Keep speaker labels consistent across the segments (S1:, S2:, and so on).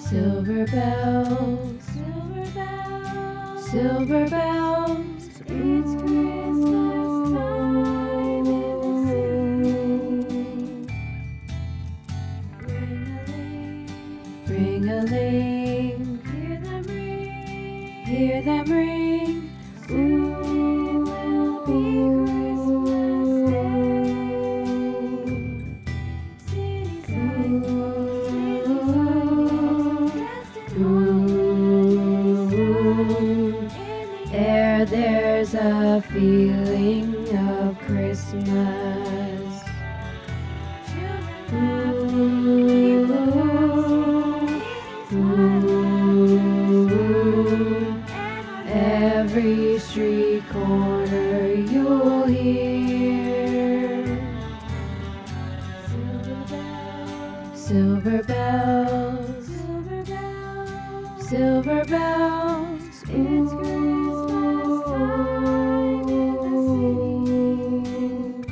S1: Silver bells, silver bells, silver bells. It's Christmas time in the city. Ring-a-ling, hear them ring, hear them ring. Soon will be there's a feeling of Christmas. Every street corner you'll hear silver bells, silver bells, silver bells. It's Christmas time in the city.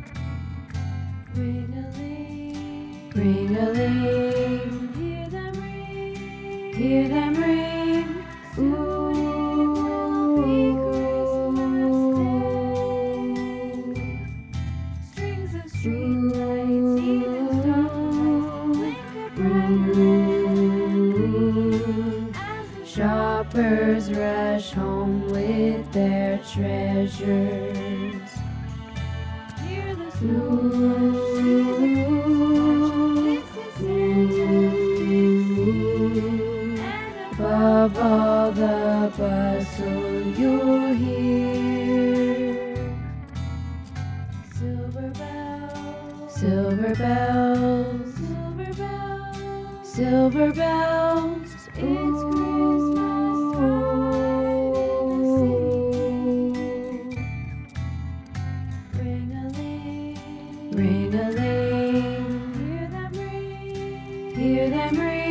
S1: Ring-a-ling, ring-a-ling, hear them ring, hear them ring. Strings of streetlights, even stars flicker bright as the shoppers rush home with their treasures. Hear the above all the bustle you'll hear silver bells, silver bells, silver bells, silver bells. It's Christmas time in the city. Ring-a-ling, ring-a-ling, hear them ring, hear them ring.